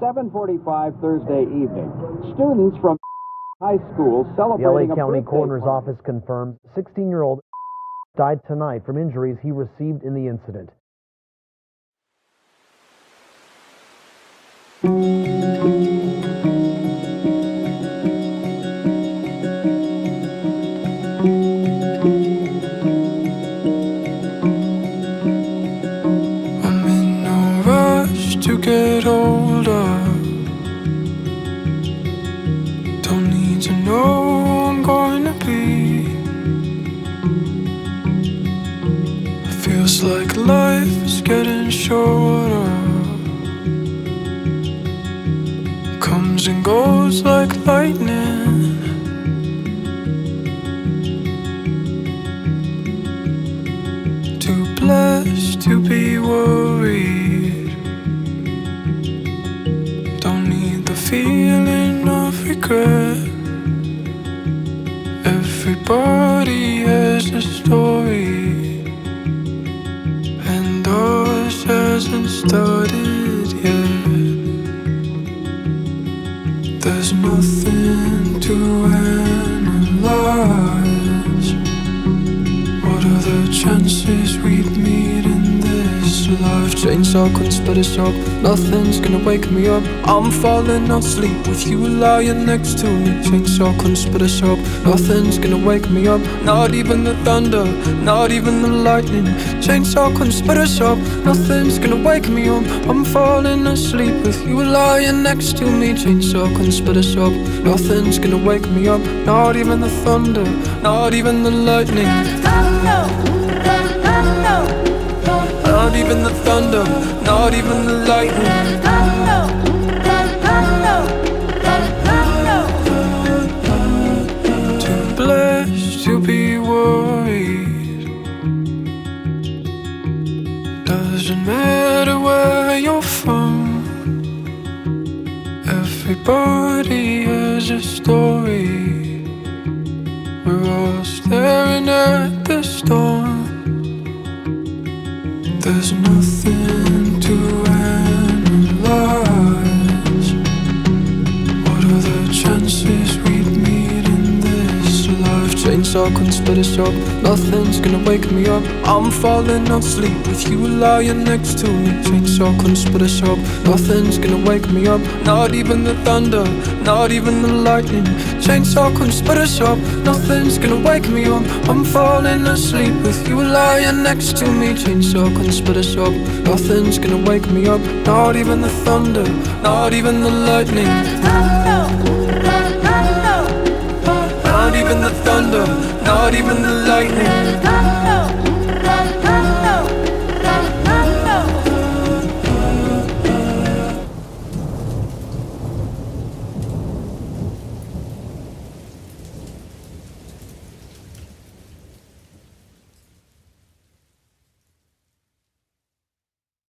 7:45 Thursday evening. Students from high school The celebrating LA County a Coroner's party. Office confirms 16-year-old died tonight from injuries he received in the incident. I'm in no rush to get older. Don't need to know who I'm going to be. It feels like life is getting shorter. Comes and goes like lightning. Too blessed to be worried. Don't need the feeling of regret. Everybody has a story, and ours hasn't started yet. There's nothing to analyze. What are the chances we'd meet in this life? Chainsaw couldn't split us up. Nothing's gonna wake me up. I'm falling asleep with you lying next to me. Chainsaw couldn't split us up. Nothing's gonna wake me up. Not even the thunder, not even the lightning. Chainsaw couldn't split us up. Nothing's gonna wake me up. I'm falling asleep with you lying next to me. Chainsaw couldn't split us up. Nothing's gonna wake me up. Not even the thunder, not even the lightning. Not even the thunder, not even the lightning. Too blessed to be worried. Doesn't matter where you're from. Everybody has a story. We're all staring at the storm. There's nothing to analyze. What are the chances we'd meet in this life? Chainsaw couldn't split us up. Nothing's gonna wake me up. I'm falling asleep with you lying next to me. Chainsaw couldn't split us up. Nothing's gonna wake me up. Not even the thunder, not even the lightning. Chainsaw couldn't split us up. Nothing's gonna wake me up. I'm falling asleep with you lying next to me. Chainsaw couldn't split us up. Nothing's gonna wake me up. Not even the thunder, not even the lightning. Not even the thunder, not even the lightning.